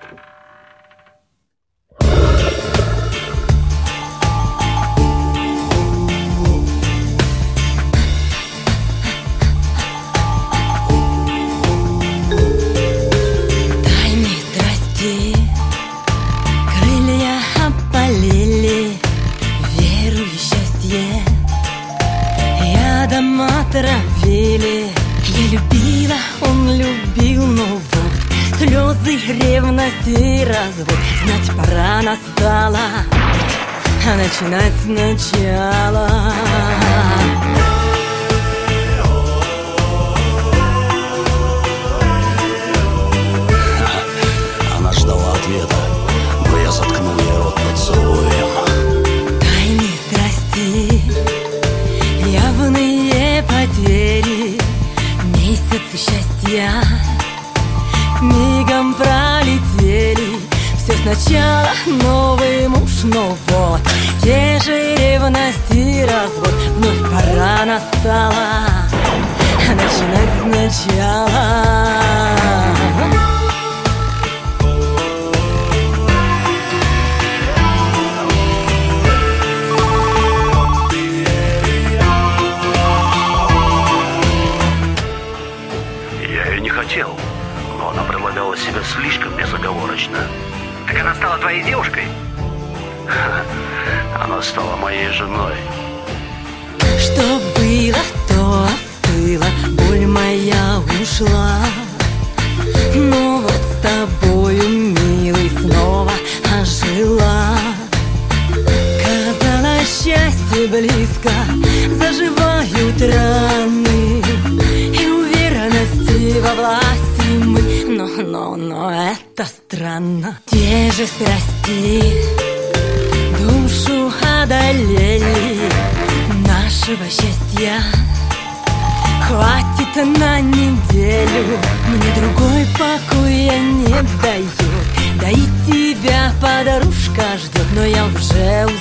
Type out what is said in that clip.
Отравили. Я любила, он любил, но вот слезы, ревность и развод. Знать пора настала, а начинать сначала. Она ждала ответа, но я заткнул ей рот поцелуем. Тайны страсти, явные потери, месяцы счастья мигом пролетели. Все сначала, новый муж, но вот те же ревности и развод. Вновь пора настала, начинать сначала. Хотел, но она предлагала себя слишком безоговорочно. Так она стала твоей девушкой? Она стала моей женой. Что было, то остыло, боль моя ушла. Но вот с тобою, милый, снова ожила. Казалось, счастье близко, заживают раны и уверенности во власти мы. Но это странно. Те же страсти душу одолели. Нашего счастья хватит на неделю. Мне другой покоя не дает, да и тебя подружка ждет. Но я уже